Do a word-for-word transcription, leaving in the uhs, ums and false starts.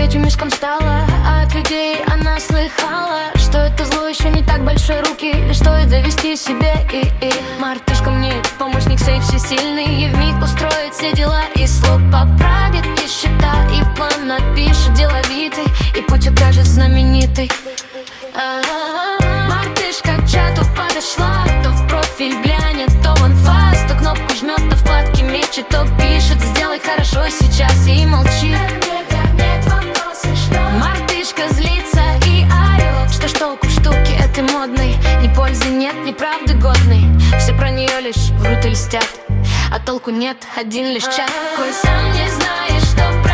свете мешком стала, а от людей она слыхала, что это зло еще не так большой руки, лишь стоит завести себе. И, и мартышка мне помощник сей всесильный, и вмиг устроит все дела, и слуг поправит, и счета, и план напишет деловитый, и путь укажет знаменитый. А-а-а. Мартышка к чату подошла, то в профиль глянет, то в анфас, то кнопку жмет, то вкладки мечет, то пишет: сделай хорошо сейчас, и молчит. Мартышка злится и орет, что ж толку в штуке этой модной, ни пользы нет, ни правды годной. Все про нее лишь врут и льстят, а толку нет, один лишь чат. Кой сам не знаешь, что